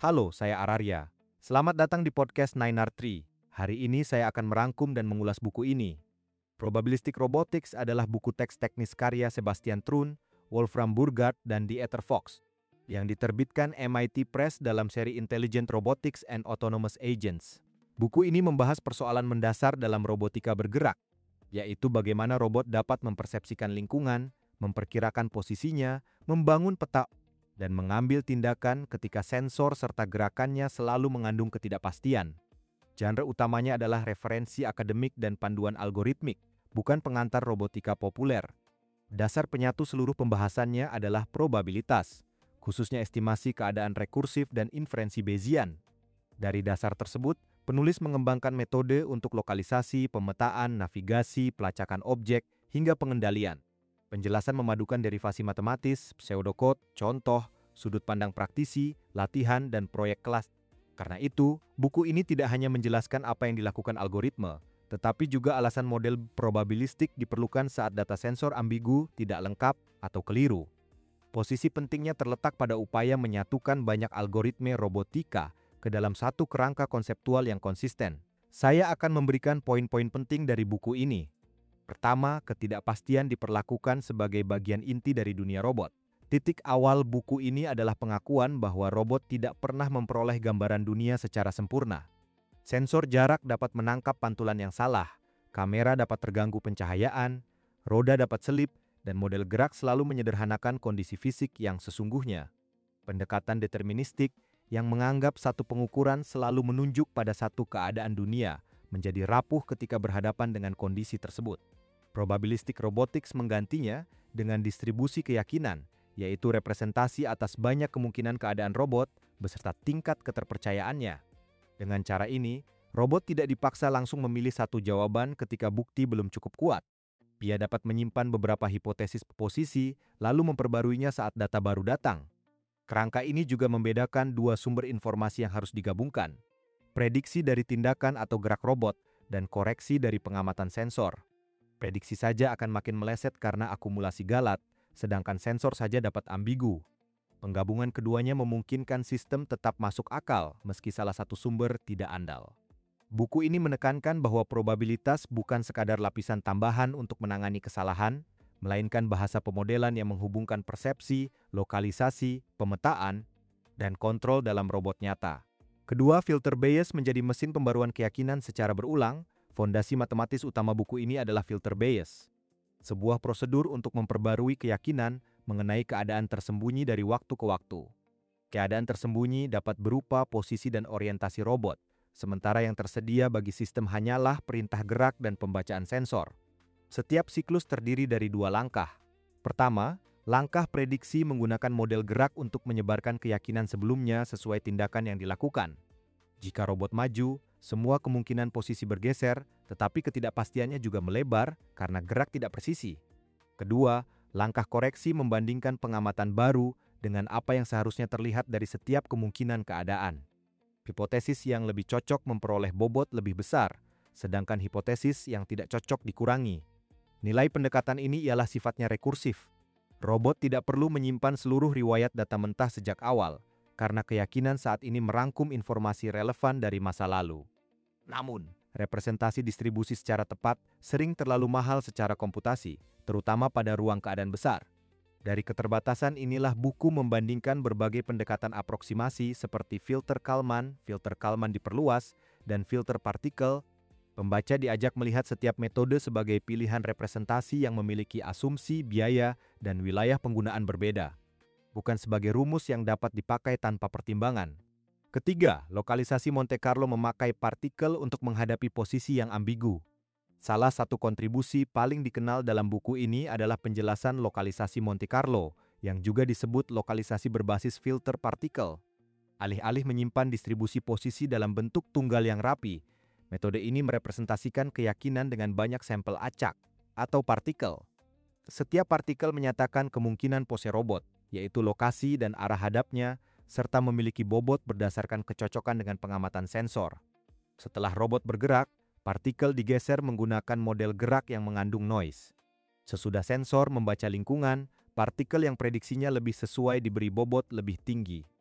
Halo, saya Ararya. Selamat datang di podcast 9R3. Hari ini saya akan merangkum dan mengulas buku ini. Probabilistic Robotics adalah buku teks teknis karya Sebastian Thrun, Wolfram Burgard, dan Dieter Fox yang diterbitkan MIT Press dalam seri Intelligent Robotics and Autonomous Agents. Buku ini membahas persoalan mendasar dalam robotika bergerak, yaitu bagaimana robot dapat mempersepsikan lingkungan, memperkirakan posisinya, membangun peta, dan mengambil tindakan ketika sensor serta gerakannya selalu mengandung ketidakpastian. Genre utamanya adalah referensi akademik dan panduan algoritmik, bukan pengantar robotika populer. Dasar penyatu seluruh pembahasannya adalah probabilitas, khususnya estimasi keadaan rekursif dan inferensi Bayesian. Dari dasar tersebut, penulis mengembangkan metode untuk lokalisasi, pemetaan, navigasi, pelacakan objek, hingga pengendalian. Penjelasan memadukan derivasi matematis, pseudocode, contoh, sudut pandang praktisi, latihan, dan proyek kelas. Karena itu, buku ini tidak hanya menjelaskan apa yang dilakukan algoritma, tetapi juga alasan model probabilistik diperlukan saat data sensor ambigu, tidak lengkap, atau keliru. Posisi pentingnya terletak pada upaya menyatukan banyak algoritma robotika ke dalam satu kerangka konseptual yang konsisten. Saya akan memberikan poin-poin penting dari buku ini. Pertama, ketidakpastian diperlakukan sebagai bagian inti dari dunia robot. Titik awal buku ini adalah pengakuan bahwa robot tidak pernah memperoleh gambaran dunia secara sempurna. Sensor jarak dapat menangkap pantulan yang salah, kamera dapat terganggu pencahayaan, roda dapat selip, dan model gerak selalu menyederhanakan kondisi fisik yang sesungguhnya. Pendekatan deterministik yang menganggap satu pengukuran selalu menunjuk pada satu keadaan dunia menjadi rapuh ketika berhadapan dengan kondisi tersebut. Probabilistic robotics menggantinya dengan distribusi keyakinan, yaitu representasi atas banyak kemungkinan keadaan robot beserta tingkat keterpercayaannya. Dengan cara ini, robot tidak dipaksa langsung memilih satu jawaban ketika bukti belum cukup kuat. Ia dapat menyimpan beberapa hipotesis posisi, lalu memperbaruinya saat data baru datang. Kerangka ini juga membedakan dua sumber informasi yang harus digabungkan: prediksi dari tindakan atau gerak robot dan koreksi dari pengamatan sensor. Prediksi saja akan makin meleset karena akumulasi galat, sedangkan sensor saja dapat ambigu. Penggabungan keduanya memungkinkan sistem tetap masuk akal meski salah satu sumber tidak andal. Buku ini menekankan bahwa probabilitas bukan sekadar lapisan tambahan untuk menangani kesalahan, melainkan bahasa pemodelan yang menghubungkan persepsi, lokalisasi, pemetaan, dan kontrol dalam robot nyata. Kedua, filter Bayes menjadi mesin pembaruan keyakinan secara berulang. Fondasi matematis utama buku ini adalah filter Bayes, sebuah prosedur untuk memperbarui keyakinan mengenai keadaan tersembunyi dari waktu ke waktu. Keadaan tersembunyi dapat berupa posisi dan orientasi robot, sementara yang tersedia bagi sistem hanyalah perintah gerak dan pembacaan sensor. Setiap siklus terdiri dari dua langkah. Pertama, langkah prediksi menggunakan model gerak untuk menyebarkan keyakinan sebelumnya sesuai tindakan yang dilakukan. Jika robot maju, semua kemungkinan posisi bergeser, tetapi ketidakpastiannya juga melebar karena gerak tidak presisi. Kedua, langkah koreksi membandingkan pengamatan baru dengan apa yang seharusnya terlihat dari setiap kemungkinan keadaan. Hipotesis yang lebih cocok memperoleh bobot lebih besar, sedangkan hipotesis yang tidak cocok dikurangi. Nilai pendekatan ini ialah sifatnya rekursif. Robot tidak perlu menyimpan seluruh riwayat data mentah sejak awal, karena keyakinan saat ini merangkum informasi relevan dari masa lalu. Namun, representasi distribusi secara tepat sering terlalu mahal secara komputasi, terutama pada ruang keadaan besar. Dari keterbatasan inilah buku membandingkan berbagai pendekatan aproksimasi seperti filter Kalman diperluas, dan filter partikel. Pembaca diajak melihat setiap metode sebagai pilihan representasi yang memiliki asumsi, biaya, dan wilayah penggunaan berbeda, bukan sebagai rumus yang dapat dipakai tanpa pertimbangan. Ketiga, lokalisasi Monte Carlo memakai partikel untuk menghadapi posisi yang ambigu. Salah satu kontribusi paling dikenal dalam buku ini adalah penjelasan lokalisasi Monte Carlo, yang juga disebut lokalisasi berbasis filter partikel. Alih-alih menyimpan distribusi posisi dalam bentuk tunggal yang rapi, metode ini merepresentasikan keyakinan dengan banyak sampel acak atau partikel. Setiap partikel menyatakan kemungkinan pose robot, yaitu lokasi dan arah hadapnya, serta memiliki bobot berdasarkan kecocokan dengan pengamatan sensor. Setelah robot bergerak, partikel digeser menggunakan model gerak yang mengandung noise. Sesudah sensor membaca lingkungan, partikel yang prediksinya lebih sesuai diberi bobot lebih tinggi.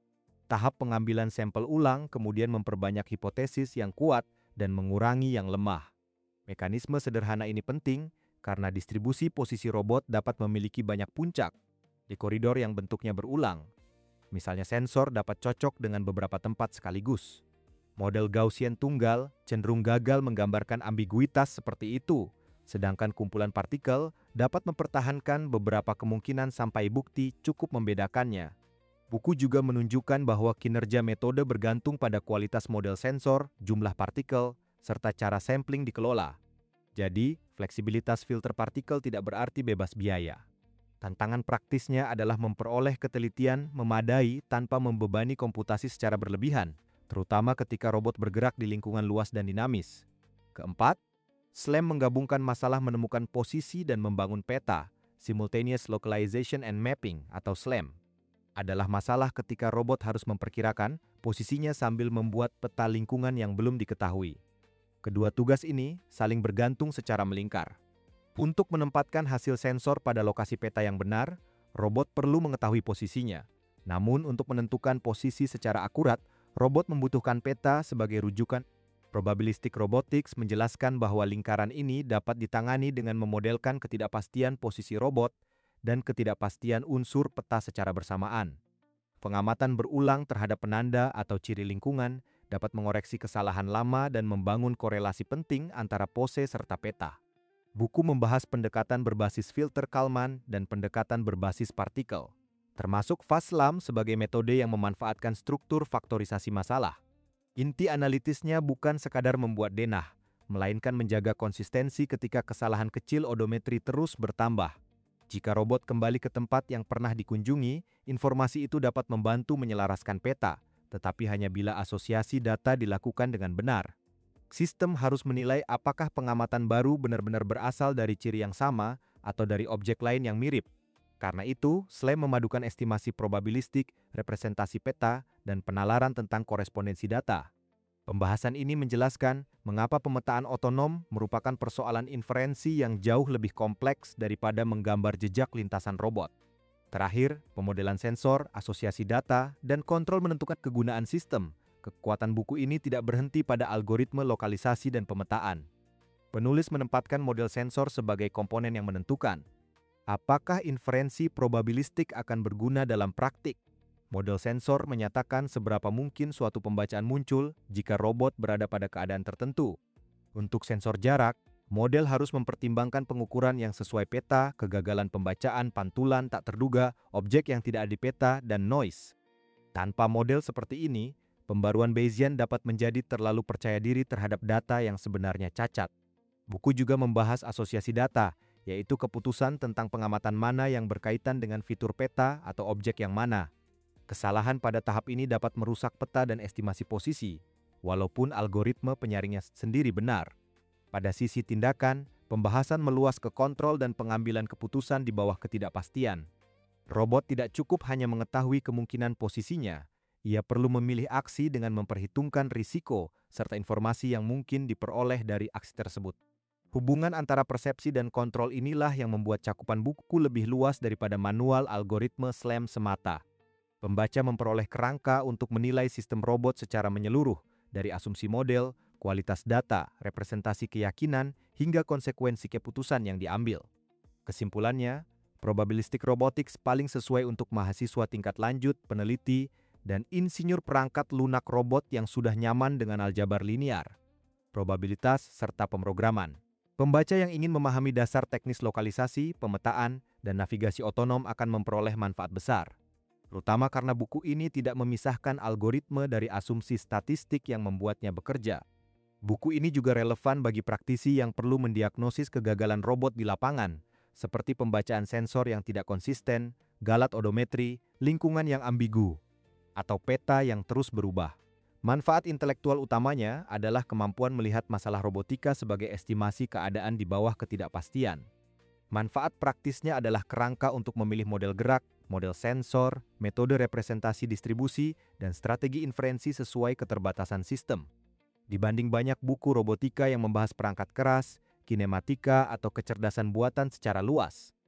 Tahap pengambilan sampel ulang kemudian memperbanyak hipotesis yang kuat dan mengurangi yang lemah. Mekanisme sederhana ini penting karena distribusi posisi robot dapat memiliki banyak puncak di koridor yang bentuknya berulang. Misalnya sensor dapat cocok dengan beberapa tempat sekaligus. Model Gaussian tunggal cenderung gagal menggambarkan ambiguitas seperti itu, sedangkan kumpulan partikel dapat mempertahankan beberapa kemungkinan sampai bukti cukup membedakannya. Buku juga menunjukkan bahwa kinerja metode bergantung pada kualitas model sensor, jumlah partikel, serta cara sampling dikelola. Jadi, fleksibilitas filter partikel tidak berarti bebas biaya. Tantangan praktisnya adalah memperoleh ketelitian memadai tanpa membebani komputasi secara berlebihan, terutama ketika robot bergerak di lingkungan luas dan dinamis. Keempat, SLAM menggabungkan masalah menemukan posisi dan membangun peta, Simultaneous Localization and Mapping atau SLAM. Adalah masalah ketika robot harus memperkirakan posisinya sambil membuat peta lingkungan yang belum diketahui. Kedua tugas ini saling bergantung secara melingkar. Untuk menempatkan hasil sensor pada lokasi peta yang benar, robot perlu mengetahui posisinya. Namun untuk menentukan posisi secara akurat, robot membutuhkan peta sebagai rujukan. Probabilistic robotics menjelaskan bahwa lingkaran ini dapat ditangani dengan memodelkan ketidakpastian posisi robot dan ketidakpastian unsur peta secara bersamaan. Pengamatan berulang terhadap penanda atau ciri lingkungan dapat mengoreksi kesalahan lama dan membangun korelasi penting antara pose serta peta. Buku membahas pendekatan berbasis filter Kalman dan pendekatan berbasis partikel, termasuk FASLAM sebagai metode yang memanfaatkan struktur faktorisasi masalah. Inti analitisnya bukan sekadar membuat denah, melainkan menjaga konsistensi ketika kesalahan kecil odometri terus bertambah. Jika robot kembali ke tempat yang pernah dikunjungi, informasi itu dapat membantu menyelaraskan peta, tetapi hanya bila asosiasi data dilakukan dengan benar. Sistem harus menilai apakah pengamatan baru benar-benar berasal dari ciri yang sama atau dari objek lain yang mirip. Karena itu, SLAM memadukan estimasi probabilistik, representasi peta, dan penalaran tentang korespondensi data. Pembahasan ini menjelaskan mengapa pemetaan otonom merupakan persoalan inferensi yang jauh lebih kompleks daripada menggambar jejak lintasan robot. Terakhir, pemodelan sensor, asosiasi data, dan kontrol menentukan kegunaan sistem. Kekuatan buku ini tidak berhenti pada algoritme lokalisasi dan pemetaan. Penulis menempatkan model sensor sebagai komponen yang menentukan. Apakah inferensi probabilistik akan berguna dalam praktik? Model sensor menyatakan seberapa mungkin suatu pembacaan muncul jika robot berada pada keadaan tertentu. Untuk sensor jarak, model harus mempertimbangkan pengukuran yang sesuai peta, kegagalan pembacaan, pantulan tak terduga, objek yang tidak ada di peta, dan noise. Tanpa model seperti ini, pembaruan Bayesian dapat menjadi terlalu percaya diri terhadap data yang sebenarnya cacat. Buku juga membahas asosiasi data, yaitu keputusan tentang pengamatan mana yang berkaitan dengan fitur peta atau objek yang mana. Kesalahan pada tahap ini dapat merusak peta dan estimasi posisi, walaupun algoritme penyaringnya sendiri benar. Pada sisi tindakan, pembahasan meluas ke kontrol dan pengambilan keputusan di bawah ketidakpastian. Robot tidak cukup hanya mengetahui kemungkinan posisinya, ia perlu memilih aksi dengan memperhitungkan risiko serta informasi yang mungkin diperoleh dari aksi tersebut. Hubungan antara persepsi dan kontrol inilah yang membuat cakupan buku lebih luas daripada manual algoritme SLAM semata. Pembaca memperoleh kerangka untuk menilai sistem robot secara menyeluruh, dari asumsi model, kualitas data, representasi keyakinan, hingga konsekuensi keputusan yang diambil. Kesimpulannya, probabilistic robotics paling sesuai untuk mahasiswa tingkat lanjut, peneliti, dan insinyur perangkat lunak robot yang sudah nyaman dengan aljabar linear, probabilitas, serta pemrograman. Pembaca yang ingin memahami dasar teknis lokalisasi, pemetaan, dan navigasi otonom akan memperoleh manfaat besar. Terutama karena buku ini tidak memisahkan algoritme dari asumsi statistik yang membuatnya bekerja. Buku ini juga relevan bagi praktisi yang perlu mendiagnosis kegagalan robot di lapangan, seperti pembacaan sensor yang tidak konsisten, galat odometri, lingkungan yang ambigu, atau peta yang terus berubah. Manfaat intelektual utamanya adalah kemampuan melihat masalah robotika sebagai estimasi keadaan di bawah ketidakpastian. Manfaat praktisnya adalah kerangka untuk memilih model gerak, model sensor, metode representasi distribusi, dan strategi inferensi sesuai keterbatasan sistem. Dibanding banyak buku robotika yang membahas perangkat keras, kinematika, atau kecerdasan buatan secara luas.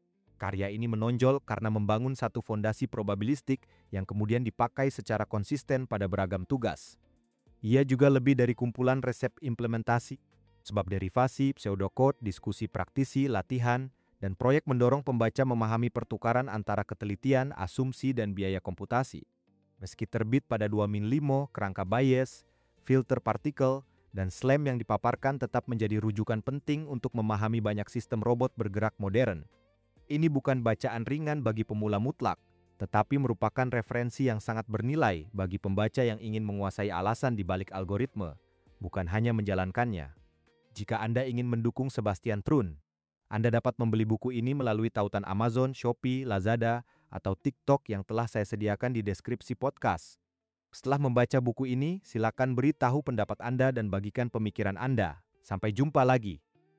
Karya ini menonjol karena membangun satu fondasi probabilistik yang kemudian dipakai secara konsisten pada beragam tugas. Ia juga lebih dari kumpulan resep implementasi, sebab derivasi, pseudocode, diskusi praktisi, latihan, dan proyek mendorong pembaca memahami pertukaran antara ketelitian, asumsi, dan biaya komputasi. Meski terbit pada 2005, kerangka Bayes, filter partikel, dan SLAM yang dipaparkan tetap menjadi rujukan penting untuk memahami banyak sistem robot bergerak modern. Ini bukan bacaan ringan bagi pemula mutlak, tetapi merupakan referensi yang sangat bernilai bagi pembaca yang ingin menguasai alasan di balik algoritme, bukan hanya menjalankannya. Jika Anda ingin mendukung Sebastian Thrun, Anda dapat membeli buku ini melalui tautan Amazon, Shopee, Lazada, atau TikTok yang telah saya sediakan di deskripsi podcast. Setelah membaca buku ini, silakan beri tahu pendapat Anda dan bagikan pemikiran Anda. Sampai jumpa lagi.